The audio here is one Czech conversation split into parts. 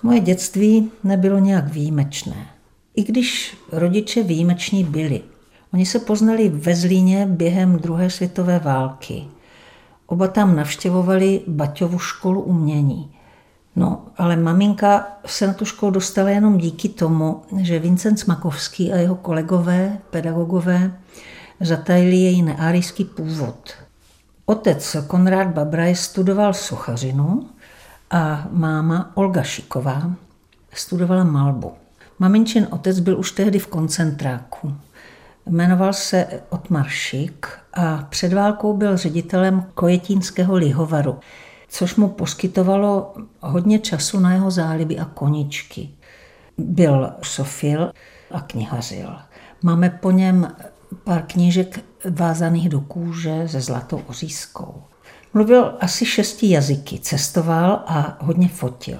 Moje dětství nebylo nějak výjimečné. I když rodiče výjimeční byli. Oni se poznali ve Zlíně během druhé světové války. Oba tam navštěvovali Baťovu školu umění. No, ale maminka se na tu školu dostala jenom díky tomu, že Vincent Smakovský a jeho kolegové, pedagogové, zatajili její neárijský původ. Otec Konrád Babraj studoval sochařinu a máma Olga Šiková studovala malbu. Maminčin otec byl už tehdy v koncentráku. Jmenoval se Otmar Šik a před válkou byl ředitelem Kojetínského lihovaru, což mu poskytovalo hodně času na jeho záliby a koníčky. Byl sofil a knihařil. Máme po něm pár knížek vázaných do kůže se zlatou ořízkou. Mluvil asi 6 jazyky, cestoval a hodně fotil.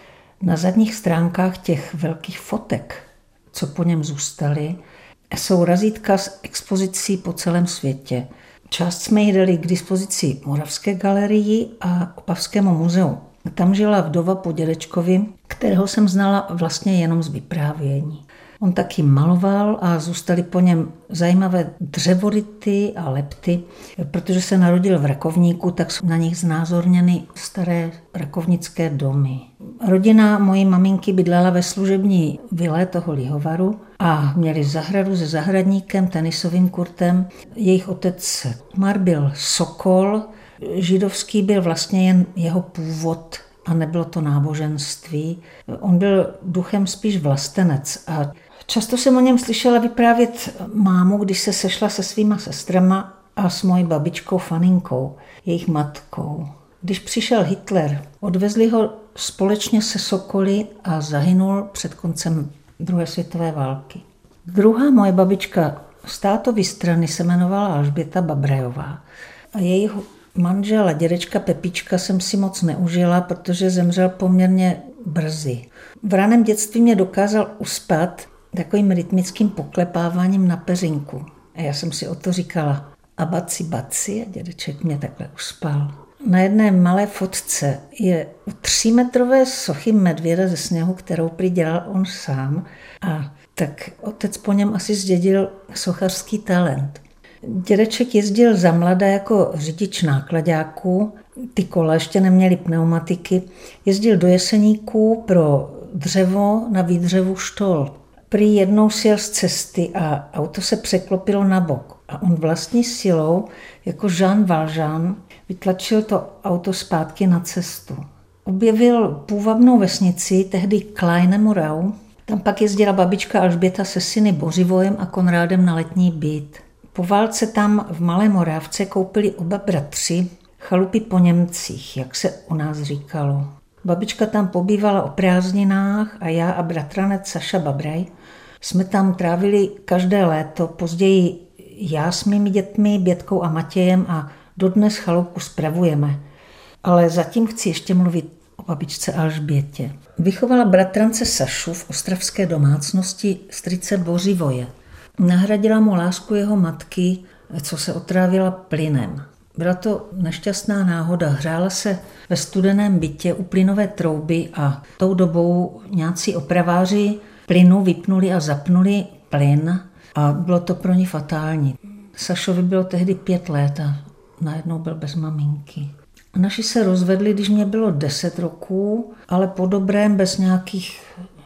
Na zadních stránkách těch velkých fotek, co po něm zůstaly, jsou razítka z expozicí po celém světě. Část jsme jí dali k dispozici Moravské galerii a Opavskému muzeu. Tam žila vdova po dědečkovi, kterého jsem znala vlastně jenom z vyprávění. On taky maloval a zůstaly po něm zajímavé dřevority a lepty. Protože se narodil v Rakovníku, tak jsou na nich znázorněny staré rakovnické domy. Rodina mojí maminky bydlela ve služební vile toho lihovaru a měli zahradu se zahradníkem, tenisovým kurtem. Jejich otec Mar byl sokol, židovský byl vlastně jen jeho původ a nebylo to náboženství. On byl duchem spíš vlastenec a často jsem o něm slyšela vyprávět mámu, když se sešla se svýma sestrama a s mojí babičkou Faninkou, jejich matkou. Když přišel Hitler, odvezli ho společně se sokoly a zahynul před koncem druhé světové války. Druhá moje babička z tátovy strany se jmenovala Alžběta Babrajová a jejího manžela, dědečka Pepička, jsem si moc neužila, protože zemřel poměrně brzy. V raném dětství mě dokázal uspat takovým rytmickým poklepáváním na peřinku. A já jsem si o to říkala a baci, baci, a dědeček mě takhle uspal. Na jedné malé fotce je 3metrové sochy medvěda ze sněhu, kterou prý dělal on sám. A tak otec po něm asi zdědil sochařský talent. Dědeček jezdil za mlada jako řidič nákladáků, ty kola ještě neměly pneumatiky, jezdil do Jeseníků pro dřevo na výdřevu štol. Prý jednou sjel z cesty a auto se překlopilo na bok. A on vlastní silou, jako Jean Valjean, vytlačil to auto zpátky na cestu. Objevil půvabnou vesnici, tehdy Kleine Morau. Tam pak jezdila babička Alžběta se syny Bořivojem a Konrádem na letní byt. Po válce tam v Malé Morávce koupili oba bratři chalupy po Němcích, jak se u nás říkalo. Babička tam pobývala o prázdninách a já a bratranec Saša Babraj jsme tam trávili každé léto, později já s mými dětmi, Bětkou a Matějem a dodnes chalupu spravujeme. Ale zatím chci ještě mluvit o babičce Alžbětě. Vychovala bratrance Sašu v ostravské domácnosti strýce Bořivoje. Nahradila mu lásku jeho matky, co se otrávila plynem. Byla to nešťastná náhoda. Hřála se ve studeném bytě u plynové trouby a tou dobou nějací opraváři plynu vypnuli a zapnuli plyn a bylo to pro ní fatální. Sašovi bylo tehdy 5 let a najednou byl bez maminky. Naši se rozvedli, když mě bylo 10 roků, ale po dobrém, bez nějakých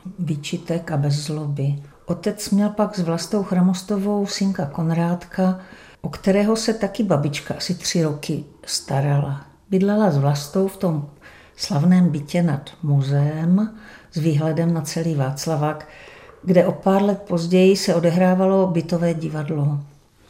výčitek a bez zloby. Otec měl pak s Vlastou Chramostovou synka Konrádka, o kterého se taky babička asi 3 roky starala. Bydlela s Vlastou v tom slavném bytě nad muzeem s výhledem na celý Václavák, kde o pár let později se odehrávalo bytové divadlo.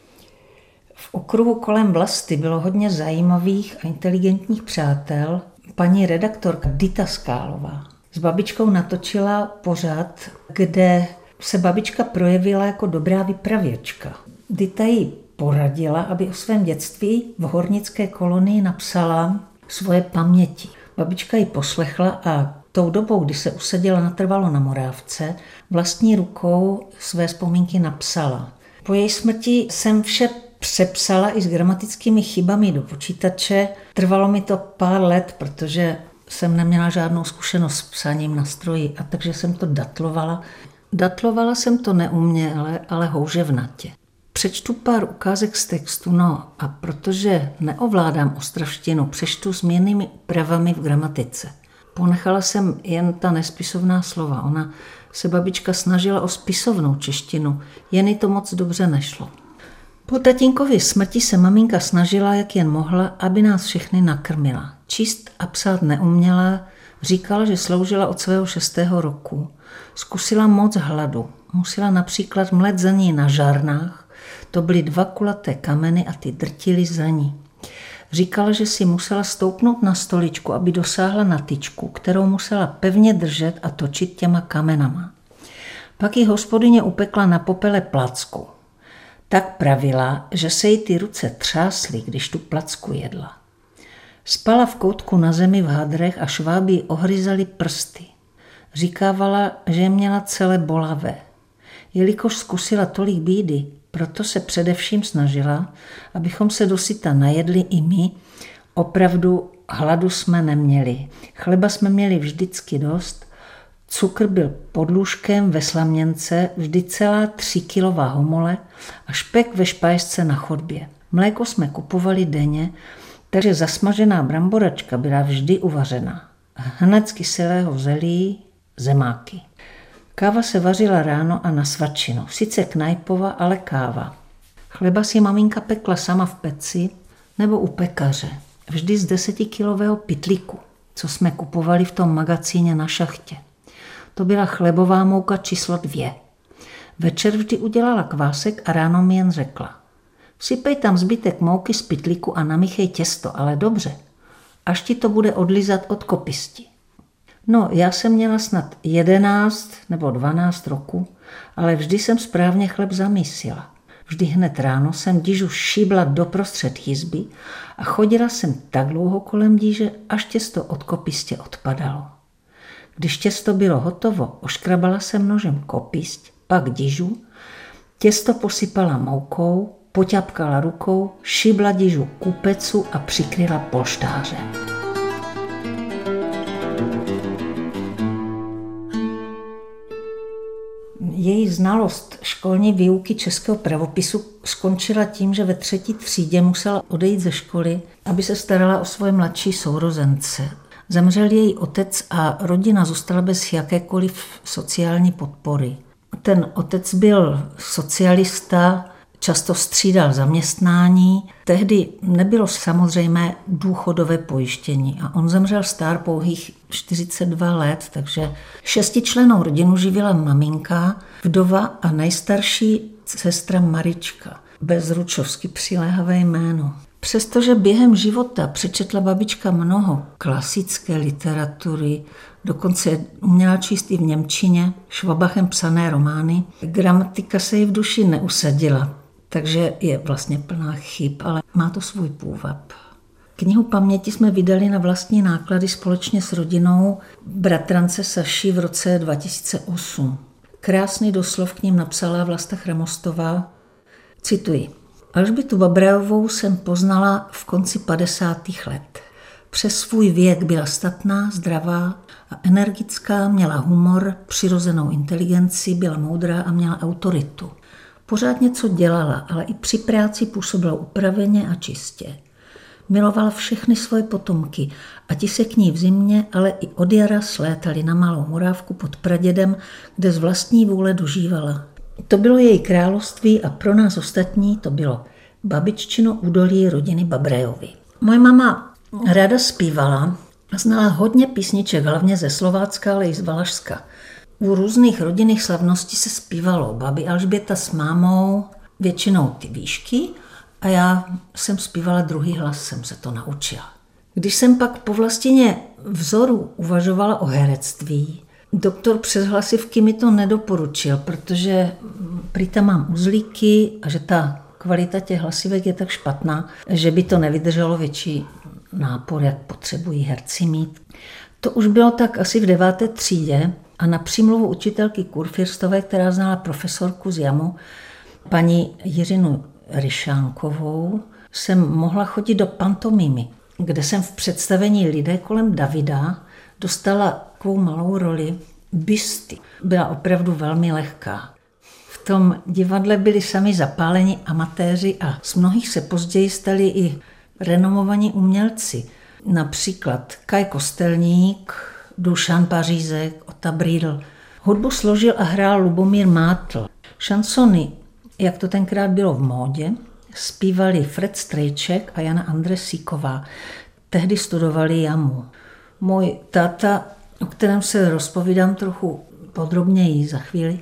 V okruhu kolem Vlasty bylo hodně zajímavých a inteligentních přátel. Paní redaktorka Dita Skálová s babičkou natočila pořad, kde se babička projevila jako dobrá vypravěčka. Dita jí poradila, aby o svém dětství v hornické kolonii napsala svoje paměti. Babička ji poslechla a tou dobou, kdy se usadila natrvalo na Morávce, vlastní rukou své vzpomínky napsala. Po její smrti jsem vše přepsala i s gramatickými chybami do počítače. Trvalo mi to pár let, protože jsem neměla žádnou zkušenost s psaním na stroji, a takže jsem to datlovala. Datlovala jsem to neuměle, ale houževnatě. Přečtu pár ukázek z textu, a protože neovládám ostravštinu, přečtu s mírnými úpravami v gramatice. Ponechala jsem jen ta nespisovná slova. Ona se babička snažila o spisovnou češtinu, jen jí to moc dobře nešlo. Po tatínkově smrti se maminka snažila, jak jen mohla, aby nás všechny nakrmila. Číst a psát neuměla, říkala, že sloužila od svého 6. roku. Zkusila moc hladu. Musela například mlet zrní na žárnách. To byly 2 kulaté kameny a ty drtily zrní. Říkala, že si musela stoupnout na stoličku, aby dosáhla na tyčku, kterou musela pevně držet a točit těma kamenama. Pak jí hospodyně upekla na popele placku. Tak pravila, že se jí ty ruce třásly, když tu placku jedla. Spala v koutku na zemi v hadrech a šváby jí ohryzaly prsty. Říkávala, že je měla celé bolavé. Jelikož zkusila tolik bídy, proto se především snažila, abychom se dosyta najedli i my. Opravdu hladu jsme neměli. Chleba jsme měli vždycky dost, cukr byl pod lůžkem ve slaměnce, vždy celá 3kilová homole a špek ve špajsce na chodbě. Mléko jsme kupovali denně, takže zasmažená bramboračka byla vždy uvařená. Hned z kyselého zelí, zemáky. Káva se vařila ráno a na svačinu. Sice knajpova, ale káva. Chleba si maminka pekla sama v peci nebo u pekaře. Vždy z 10kilového pytlíku, co jsme kupovali v tom magazíně na šachtě. To byla chlebová mouka číslo 2. Večer vždy udělala kvásek a ráno mi jen řekla: Vsypej tam zbytek mouky z pytlíku a namíchej těsto, ale dobře, až ti to bude odlizat od kopisti. Já jsem měla snad 11 nebo 12 roku, ale vždy jsem správně chleb zamísila. Vždy hned ráno jsem dížu šíbla doprostřed jizby a chodila jsem tak dlouho kolem díže, až těsto od kopistě odpadalo. Když těsto bylo hotovo, oškrabala jsem nožem kopist, pak dížu, těsto posypala moukou, poťapkala rukou, šíbla dížu ku pecu a přikryla polštářem. Její znalost školní výuky českého pravopisu skončila tím, že ve 3. třídě musela odejít ze školy, aby se starala o svoje mladší sourozence. Zemřel její otec a rodina zůstala bez jakékoliv sociální podpory. Ten otec byl socialista, často střídal zaměstnání. Tehdy nebylo samozřejmé důchodové pojištění a on zemřel stár pouhých 42 let, takže 6člennou rodinu živila maminka, vdova a nejstarší sestra Marička. Bezručovsky přiléhavé jméno. Přestože během života přečetla babička mnoho klasické literatury, dokonce uměla číst i v němčině, Švabachem psané romány, gramatika se jí v duši neusadila, takže je vlastně plná chyb, ale má to svůj půvab. Knihu paměti jsme vydali na vlastní náklady společně s rodinou bratrance Saši v roce 2008. Krásný doslov k ním napsala Vlasta Chramostová. Cituji. Alžbětu Babrajovou jsem poznala v konci 50. let. Přes svůj věk byla statná, zdravá a energická, měla humor, přirozenou inteligenci, byla moudrá a měla autoritu. Pořád něco dělala, ale i při práci působila upraveně a čistě. Milovala všechny svoje potomky a ti se k ní v zimě, ale i od jara slétali na Malou Morávku pod pradědem, kde z vlastní vůle dožívala. To bylo její království a pro nás ostatní to bylo babiččino údolí rodiny Babrajovy. Moje mama ráda zpívala a znala hodně písniček, hlavně ze Slovácka, ale i z Valašska. U různých rodinných slavností se zpívalo babi Alžběta s mámou, většinou ty výšky, a já jsem zpívala druhý hlas, jsem se to naučila. Když jsem pak po vlastině vzoru uvažovala o herectví, doktor přes hlasivky mi to nedoporučil, protože prý tam mám uzlíky a že ta kvalita těch hlasivek je tak špatná, že by to nevydrželo větší nápor, jak potřebují herci mít. To už bylo tak asi v 9. třídě a na přímluvu učitelky Kurfirstové, která znala profesorku z Jamu, paní Jiřinu Ryšánkovou, jsem mohla chodit do pantomimy. kde jsem v představení Lidé kolem Davida dostala takovou malou roli Bysty. Byla opravdu velmi lehká. V tom divadle byli sami zapálení amatéři a z mnohých se později stali i renomovaní umělci. Například Kaj Kostelník, Dušan Pařízek, Ota Brýdl. Hudbu složil a hrál Lubomír Mátl. Šansony, jak to tenkrát bylo v módě, zpívali Fred Strejček a Jana Andresíková. Tehdy studovali jamu. Můj táta, o kterém se rozpovídám trochu podrobněji za chvíli,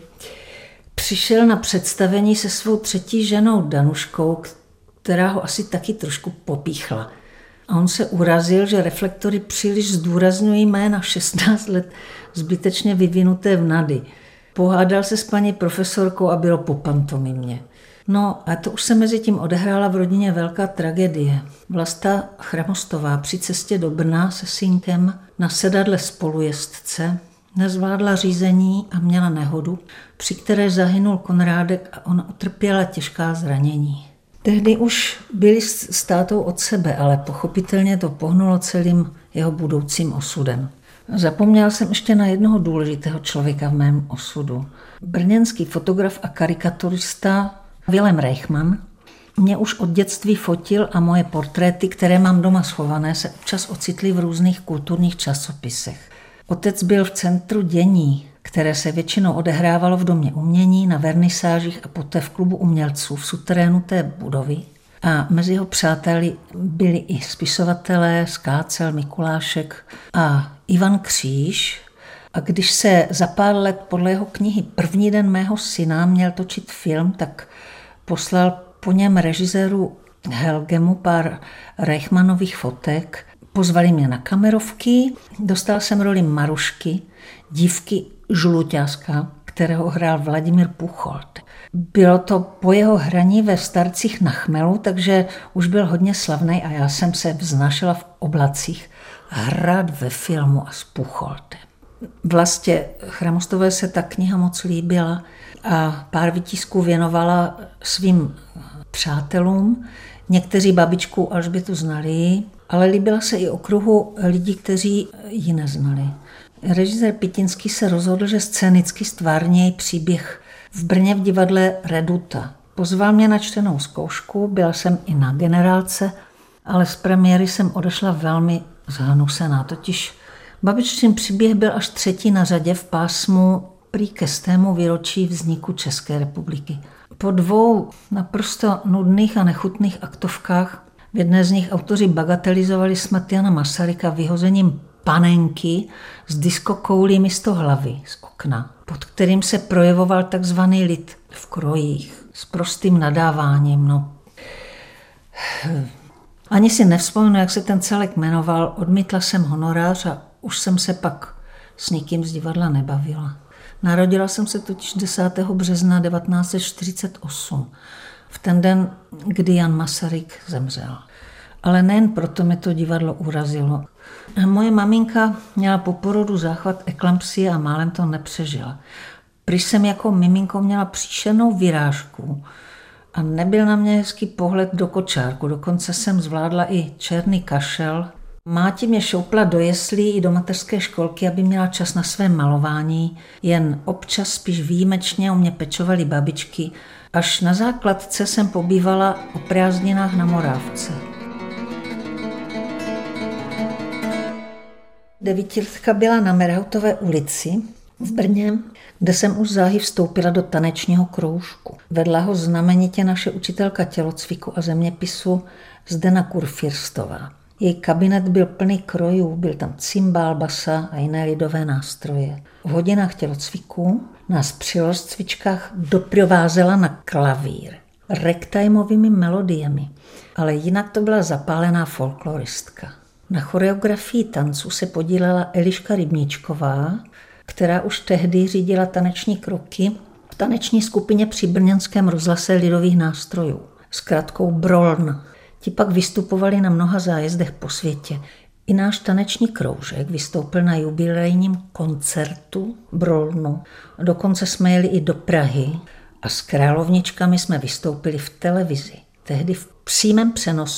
přišel na představení se svou třetí ženou Danuškou, která ho asi taky trošku popíchla. A on se urazil, že reflektory příliš zdůrazňují mé na 16 let zbytečně vyvinuté vnady. Pohádal se s paní profesorkou a bylo po pantomimě. No a to už se mezi tím odehrála v rodině velká tragédie. Vlasta Chramostová při cestě do Brna se synkem na sedadle spolujezdce nezvládla řízení a měla nehodu, při které zahynul Konrádek a ona utrpěla těžká zranění. Tehdy už byli s tátou od sebe, ale pochopitelně to pohnulo celým jeho budoucím osudem. Zapomněl jsem ještě na jednoho důležitého člověka v mém osudu. Brněnský fotograf a karikaturista Vilém Reichmann mě už od dětství fotil a moje portréty, které mám doma schované, se občas ocitly v různých kulturních časopisech. Otec byl v centru dění, které se většinou odehrávalo v Domě umění, na vernisážích a poté v klubu umělců v suterénu té budovy. A mezi jeho přáteli byli i spisovatelé Skácel, Mikulášek a Ivan Kříž. A když se za pár let podle jeho knihy První den mého syna měl točit film, tak poslal po něm režiséru Helgemu pár Reichmannových fotek. Pozvali mě na kamerovky, dostal jsem roli Marušky, dívky Žluťáska, kterého hrál Vladimír Pucholt. Bylo to po jeho hraní ve Starcích na Chmelu, takže už byl hodně slavný a já jsem se vznášela v oblacích hrát ve filmu a s Pucholtem. Vlastně Chramostové se ta kniha moc líbila a pár výtisků věnovala svým přátelům. Někteří babičku Alžbětu znali, ale líbila se i okruhu lidí, kteří ji neznali. Režisér Pitinský se rozhodl, že scénicky stvární příběh v Brně v divadle Reduta. Pozval mě na čtenou zkoušku, byla jsem i na generálce, ale z premiéry jsem odešla velmi zhnusená. Totiž babiččin příběh byl až třetí na řadě v pásmu prý ke 100. výročí vzniku České republiky. Po 2 naprosto nudných a nechutných aktovkách v jedné z nich autoři bagatelizovali smrt Jana Masaryka vyhozením panenky s diskokoulí místo hlavy z okna, pod kterým se projevoval takzvaný lid v krojích s prostým nadáváním. No. Ani si nevzpomenu, jak se ten celek jmenoval, odmítla jsem honorář a už jsem se pak s nikým z divadla nebavila. Narodila jsem se totiž 10. března 1948, v ten den, kdy Jan Masaryk zemřel. Ale nejen proto mě to divadlo urazilo. Moje maminka měla po porodu záchvat eklampsie a málem to nepřežila. Prý jsem jako miminko měla příšernou vyrážku a nebyl na mě hezký pohled do kočárku. Dokonce jsem zvládla i černý kašel. Máti mě šoupla do jeslí i do mateřské školky, aby měla čas na své malování. Jen občas spíš výjimečně o mě pečovaly babičky. Až na základce jsem pobývala o prázdninách na Morávce. 9letka byla na Merhautové ulici v Brně, kde jsem už záhy vstoupila do tanečního kroužku. Vedla ho znamenitě naše učitelka tělocviku a zeměpisu Zdena Kurfirstová. Její kabinet byl plný krojů, byl tam cymbál, basa a jiné lidové nástroje. V hodinách tělocviku nás při rozcvičkách doprovázela na klavír ragtimeovými melodiemi, ale jinak to byla zapálená folkloristka. Na choreografii tanců se podílela Eliška Rybníčková, která už tehdy řídila taneční kroky v taneční skupině při brněnském rozhlase lidových nástrojů s krátkou Broln. Ti pak vystupovali na mnoha zájezdech po světě. I náš taneční kroužek vystoupil na jubilejním koncertu Brolnu. Dokonce jsme jeli i do Prahy a s královničkami jsme vystoupili v televizi. Tehdy v přímém přenosu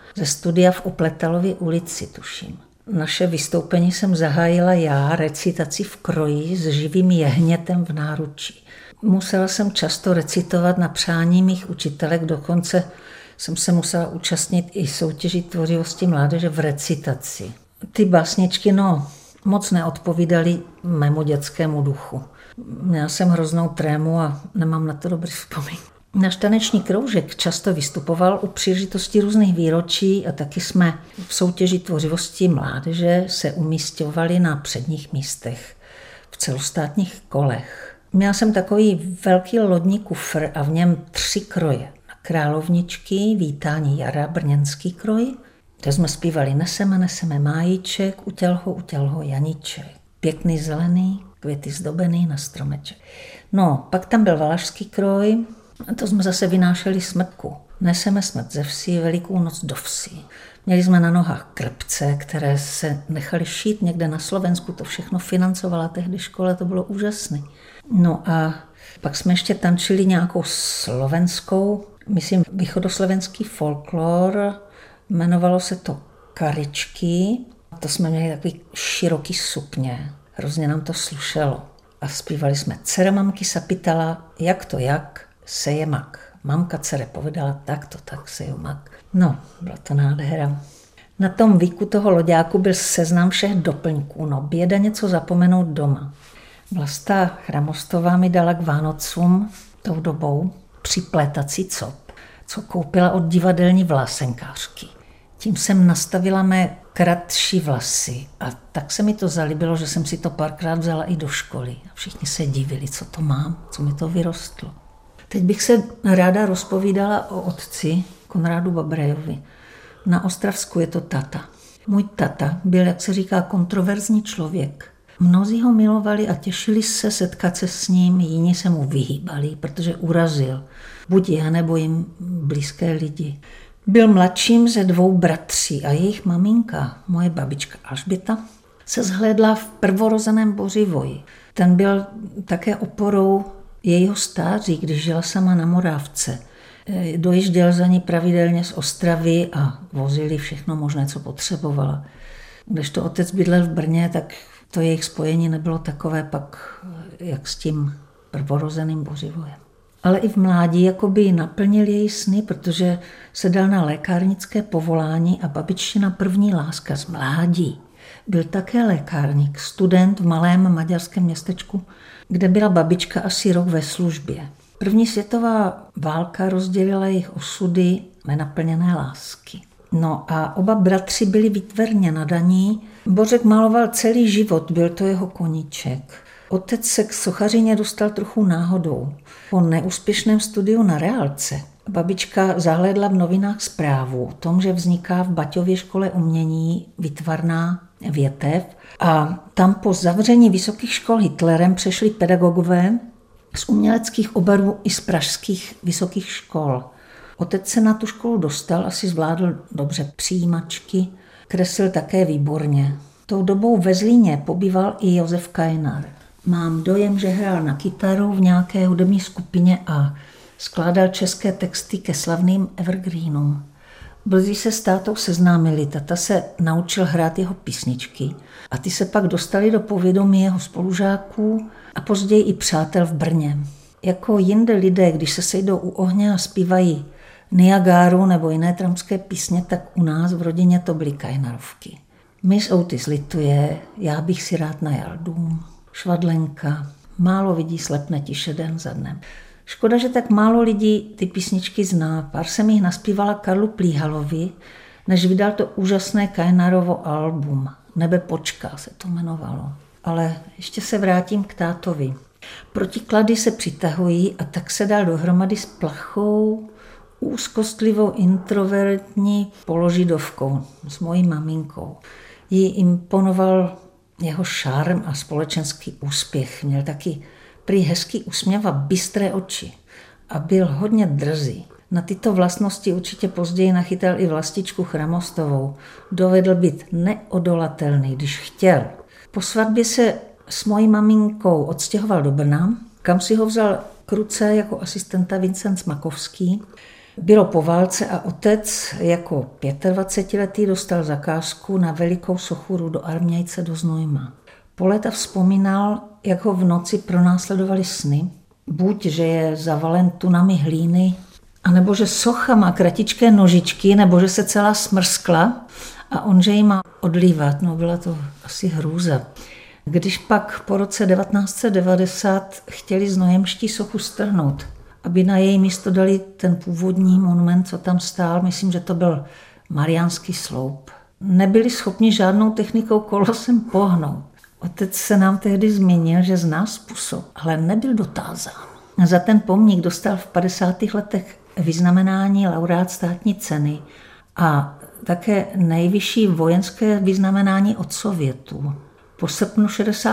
ze studia v Upletalově ulici, tuším. Naše vystoupení jsem zahájila já recitací v kroji s živým jehnětem v náručí. Musela jsem často recitovat na přání mých učitelek, dokonce jsem se musela účastnit i soutěží tvořivosti mládeže v recitaci. Ty básničky, moc neodpovídaly mému dětskému duchu. Měla jsem hroznou trému a nemám na to dobrý vzpomínky. Náš taneční kroužek často vystupoval u příležitosti různých výročí a taky jsme v soutěži tvořivosti mládeže se umísťovali na předních místech v celostátních kolech. Měla jsem takový velký lodní kufr a v něm 3 kroje. Královničky, Vítání jara, brněnský kroj, kde jsme zpívali Neseme májíček, utělho Janíček. Pěkný zelený, květy zdobený na stromeček. Pak tam byl Valašský kroj, a to jsme zase vynášeli smrtku. Neseme smrt ze vsi, Velikou noc do vsi. Měli jsme na nohách krpce, které se nechaly šít někde na Slovensku, to všechno financovala tehdy škola, to bylo úžasné. A pak jsme ještě tančili nějakou slovenskou, myslím východoslovenský folklor, jmenovalo se to Karičky, to jsme měli takový široký sukně, hrozně nám to slušelo. A zpívali jsme Dcera mamky sa pýtala, jak to jak, seje mak. Mamka dcere povedala, tak to tak, seje mak. Byla to nádhera. Na tom výku toho loďáku byl seznam všech doplňků, běda něco zapomenout doma. Vlasta Chramostová mi dala k Vánocům tou dobou připletací cop, co koupila od divadelní vlasenkářky. Tím jsem nastavila mé kratší vlasy a tak se mi to zalíbilo, že jsem si to párkrát vzala i do školy. A všichni se divili, co to mám, co mi to vyrostlo. Teď bych se ráda rozpovídala o otci Konrádu Babrejovi. Na Ostravsku je to tata. Můj tata byl, jak se říká, kontroverzní člověk. Mnozí ho milovali a těšili se setkat se s ním, jiní se mu vyhýbali, protože urazil buď je, nebo jim blízké lidi. Byl mladším ze 2 bratří a jejich maminka, moje babička Alžběta, se zhlédla v prvorozeném Bořivoji. Ten byl také oporou jejího stáří, když žila sama na Morávce. Dojížděl za ní pravidelně z Ostravy a vozili všechno možné, co potřebovala. Když to otec bydlel v Brně, tak to jejich spojení nebylo takové pak, jak s tím prvorozeným Bořivojem. Ale i v mládí jakoby naplnil její sny, protože se dal na lékárnické povolání a babiččina první láska z mládí. Byl také lékárník, student v malém maďarském městečku, kde byla babička asi rok ve službě. První světová válka rozdělila jejich osudy nenaplněné lásky. A oba bratři byli výtvarně nadaní. Bořek maloval celý život, byl to jeho koníček. Otec se k sochařině dostal trochu náhodou. Po neúspěšném studiu na reálce babička zahlédla v novinách zprávu o tom, že vzniká v Baťově škole umění výtvarná větev a tam po zavření vysokých škol Hitlerem přešli pedagogové z uměleckých oborů i z pražských vysokých škol. Otec se na tu školu dostal, asi zvládl dobře přijímačky, kreslil také výborně. Tou dobou ve Zlíně pobýval i Josef Kajnar. Mám dojem, že hrál na kytaru v nějaké hudební skupině a skládal české texty ke slavným evergreenům. Brzy se s tátou seznámili, tata se naučil hrát jeho písničky a ty se pak dostali do povědomí jeho spolužáků a později i přátel v Brně. Jako jinde lidé, když se sejdou u ohně a zpívají Niagáru nebo jiné tramské písně, tak u nás v rodině to byly Kajnarovky. Miss Otis lituje, já bych si rád najal dům, Švadlenka, málo lidí slepne tiše den za dnem. Škoda, že tak málo lidí ty písničky zná. Pár jsem jich naspívala Karlu Plíhalovi, než vydal to úžasné Kajnarovo album. Nebe počká se to jmenovalo. Ale ještě se vrátím k tátovi. Protiklady se přitahují a tak se dal dohromady s plachou, úzkostlivou introvertní položidovkou, s mojí maminkou. Jí imponoval jeho šarm a společenský úspěch. Měl taky prý hezký úsměv a bystré oči a byl hodně drzý. Na tyto vlastnosti určitě později nachytal i Vlastičku Chramostovou. Dovedl být neodolatelný, když chtěl. Po svatbě se s mojí maminkou odstěhoval do Brna, kam si ho vzal k ruce jako asistenta Vincent Smakovský. Bylo po válce a otec jako 25letý dostal zakázku na velikou sochu do Armějce do Znojma. Po léta vzpomínal, jak ho v noci pronásledovali sny, buď, že je zavalen tunami hlíny, anebo že socha má kratičké nožičky, nebo že se celá smrskla a on, že ji má odlívat. No, byla to asi hrůza. Když pak po roce 1990 chtěli znojemští sochu strhnout, aby na její místo dali ten původní monument, co tam stál, myslím, že to byl Mariánský sloup. Nebyli schopni žádnou technikou kolosem pohnout. Otec se nám tehdy zmínil, že zná způsob, ale nebyl dotázán. Za ten pomník dostal v 50. letech vyznamenání laureát státní ceny a také nejvyšší vojenské vyznamenání od Sovětů. Po srpnu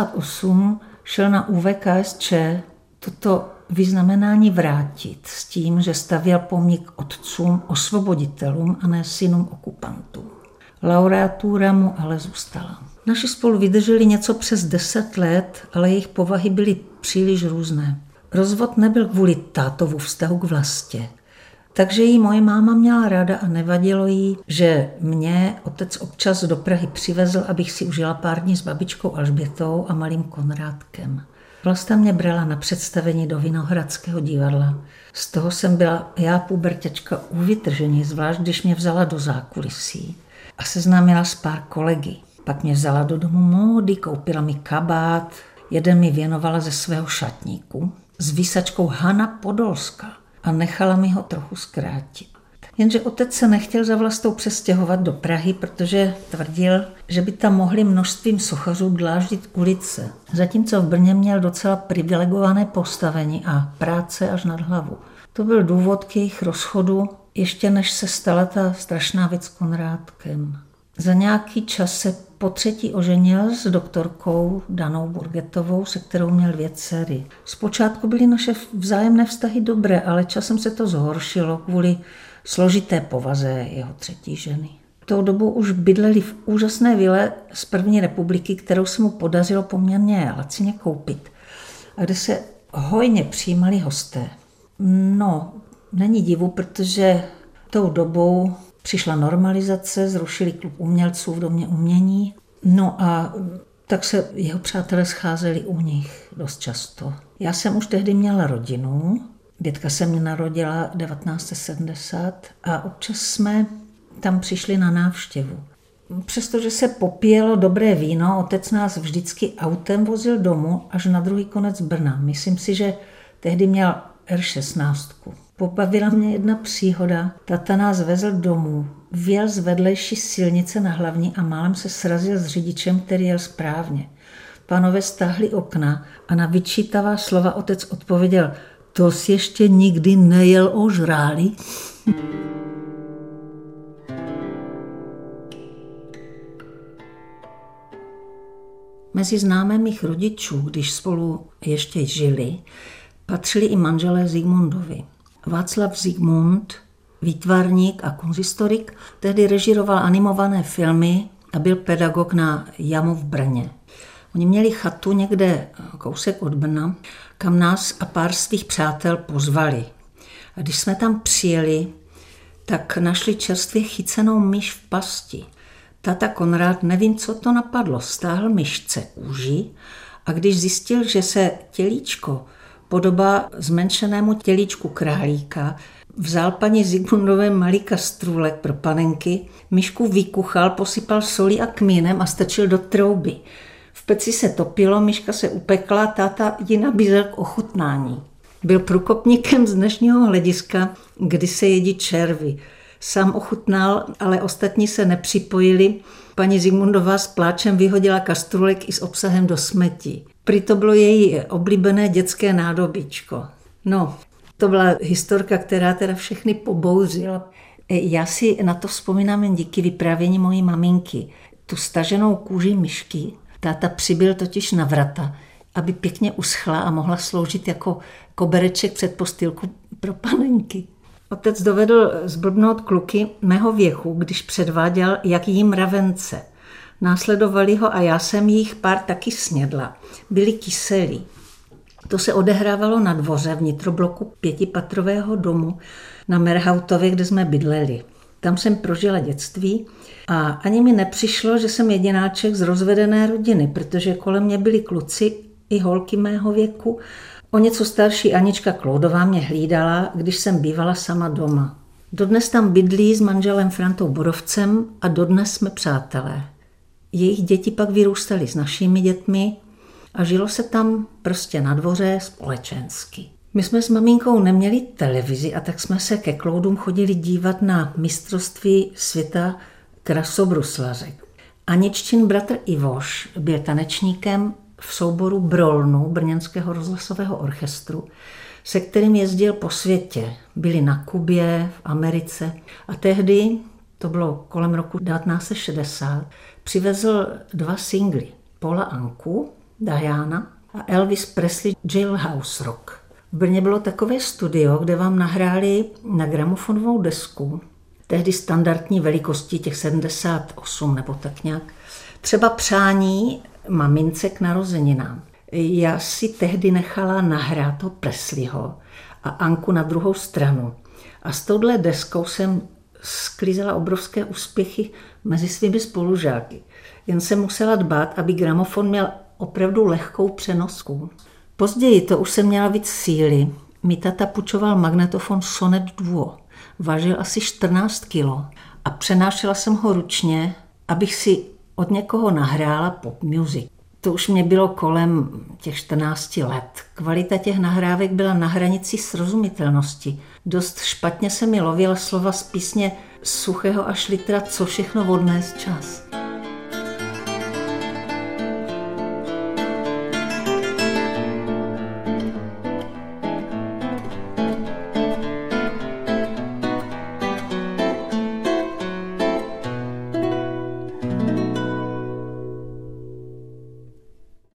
68 šel na ÚVKSČ toto vyznamenání vrátit s tím, že stavěl pomník otcům osvoboditelům a ne synům okupantů. Laureatura mu ale zůstala. Naši spolu vydrželi něco přes 10 let, ale jejich povahy byly příliš různé. Rozvod nebyl kvůli tátovu vztahu k vlastě. Takže ji moje máma měla ráda a nevadilo jí, že mě otec občas do Prahy přivezl, abych si užila pár dní s babičkou Alžbětou a malým Konrádkem. Vlasta mě brala na představení do Vinohradského divadla. Z toho jsem byla já puberťačka u vytržení, zvlášť když mě vzala do zákulisí a seznámila s pár kolegy. Pak mě vzala do domu módy, koupila mi kabát, jeden mi věnovala ze svého šatníku s výsačkou Hana Podolská a nechala mi ho trochu zkrátit. Jenže otec se nechtěl za Vlastou přestěhovat do Prahy, protože tvrdil, že by tam mohli množstvím sochařů dláždit ulice, zatímco v Brně měl docela privilegované postavení a práce až nad hlavu. To byl důvod k jejich rozchodu, ještě než se stala ta strašná věc s Konrádkem. Za nějaký čas se po třetí oženil s doktorkou Danou Burgetovou, se kterou měl 2 dcery. Zpočátku byly naše vzájemné vztahy dobré, ale časem se to zhoršilo kvůli složité povaze jeho třetí ženy. Tou dobu už bydleli v úžasné vile z první republiky, kterou se mu podařilo poměrně lacině koupit a kde se hojně přijímali hosté. No, není divu, protože tou dobou přišla normalizace, zrušili klub umělců v Domě umění, no a tak se jeho přátelé scházeli u nich dost často. Já jsem už tehdy měla rodinu, dětka se mě narodila 1970 a občas jsme tam přišli na návštěvu. Přestože se popíjelo dobré víno, otec nás vždycky autem vozil domů až na druhý konec Brna. Myslím si, že tehdy měl R16. Pobavila mě jedna příhoda. Tata nás vezl domů. Vjel z vedlejší silnice na hlavní a málem se srazil s řidičem, který jel správně. Pánové stáhli okna a na vyčítavá slova otec odpověděl: to jsi ještě nikdy nejel ožrálý? Mezi známé mých rodičů, když spolu ještě žili, patřili i manželé Zigmundovi. Václav Zigmund, výtvarník a kunsthistorik, tehdy režíroval animované filmy a byl pedagog na JAMu v Brně. Oni měli chatu někde kousek od Brna, kam nás a pár svých přátel pozvali. A když jsme tam přijeli, tak našli čerstvě chycenou myš v pasti. Tata Konrád, nevím, co to napadlo, stáhl myšce kůži a když zjistil, že se tělíčko podobá zmenšenému tělíčku králíka, vzal paní Zigmundové malý kastrůlek pro panenky, myšku vykuchal, posypal solí a kmínem a strčil do trouby. V peci se topilo, myška se upekla, táta ji nabízel k ochutnání. Byl průkopníkem z dnešního hlediska, kdy se jedí červy. Sám ochutnal, ale ostatní se nepřipojili. Paní Zigmundová s pláčem vyhodila kastrůlek i s obsahem do smetí. Prý to bylo její oblíbené dětské nádobičko. No, to byla historka, která teda všechny pobouřila. Já si na to vzpomínám jen díky vyprávění mojí maminky. Tu staženou kůži myšky táta přibyl totiž na vrata, aby pěkně uschla a mohla sloužit jako kobereček před postýlku pro panenky. Otec dovedl zblbnout kluky mého věku, když předváděl, jak jí mravence. Následovali ho a já jsem jich pár taky snědla. Byli kyselí. To se odehrávalo na dvoře v nitrobloku 5patrového domu na Merhautově, kde jsme bydleli. Tam jsem prožila dětství a ani mi nepřišlo, že jsem jedináček z rozvedené rodiny, protože kolem mě byli kluci i holky mého věku. O něco starší Anička Kloudová mě hlídala, když jsem bývala sama doma. Dodnes tam bydlí s manželem Frantou Borovcem a dodnes jsme přátelé. Jejich děti pak vyrůstaly s našimi dětmi a žilo se tam prostě na dvoře společensky. My jsme s maminkou neměli televizi a tak jsme se ke Kloudům chodili dívat na mistrovství světa krasobruslařek. Aniččin bratr Ivoš byl tanečníkem v souboru Brolnu brněnského rozhlasového orchestru, se kterým jezdil po světě. Byli na Kubě, v Americe a tehdy, to bylo kolem roku 1960, přivezl 2 singly. Paula Anku, Diana a Elvis Presley Jailhouse Rock. V Brně bylo takové studio, kde vám nahráli na gramofonovou desku, tehdy standardní velikosti těch 78 nebo tak nějak, třeba přání mamince k narozeninám. Já si tehdy nechala nahrát toho Presleyho a Anku na druhou stranu. A s touhle deskou jsem sklízela obrovské úspěchy mezi svými spolužáky. Jen jsem musela dbát, aby gramofon měl opravdu lehkou přenosku. Později to už jsem měla víc síly. Mi tata půjčoval magnetofon Sonet Duo. Vážil asi 14 kilo a přenášela jsem ho ručně, abych si od někoho nahrála pop music. To už mě bylo kolem těch 14 let. Kvalita těch nahrávek byla na hranici srozumitelnosti. Dost špatně se mi lovila slova z písně Suchého a Šlitra Co všechno odnést čas.